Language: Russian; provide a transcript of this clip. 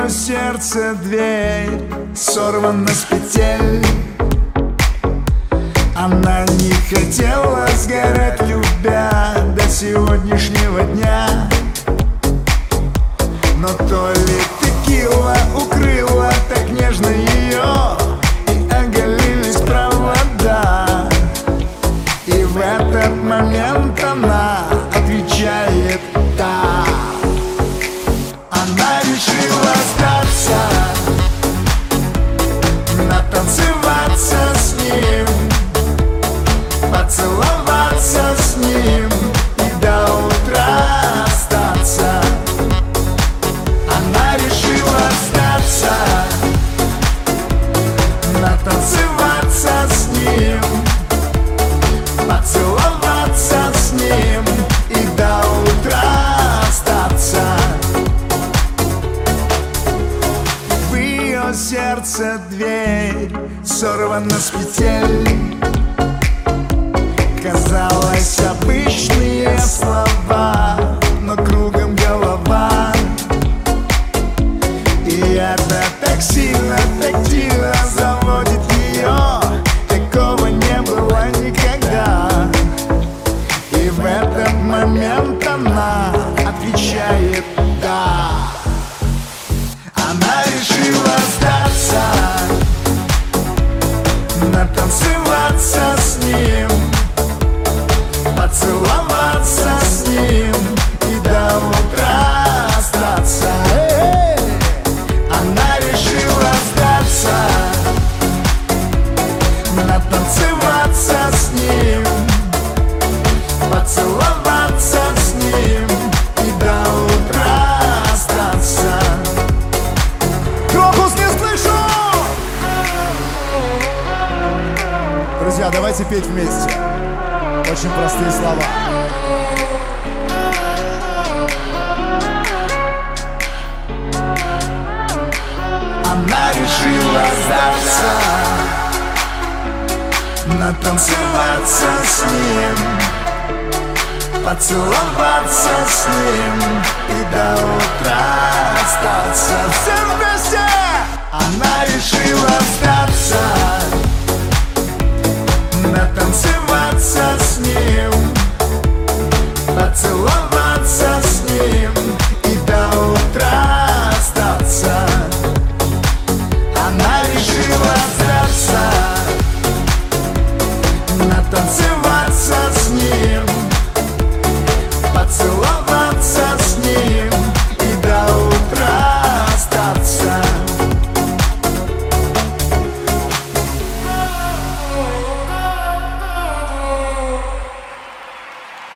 Сердце дверь сорвана с петель. Она не хотела сгорать, любя до сегодняшнего дня. Но то ли текила укрыла так нежно ее, и оголились провода. И в этот момент она отвечает «да». Она решила остаться, натанцеваться с ним, поцеловаться с ним и до утра остаться. Она решила остаться, натанцеваться с ним, поцеловаться с ним и до утра остаться. Сердце дверь сорвана с петель. Казалось, обычные слова, но кругом голова. И это так сильно, тактильно заводит ее. Такого не было никогда. И в этот момент она отвечает «да». Она решила остаться, натанцеваться с ним, поцеловаться с ним и до утра остаться. Она решила остаться, натанцеваться с ним, поцеловаться с ним и до утра остаться. Друзья, давайте петь вместе. Очень простые слова. Она решила сдаться, натанцеваться с ним, поцеловаться с ним и до утра остаться.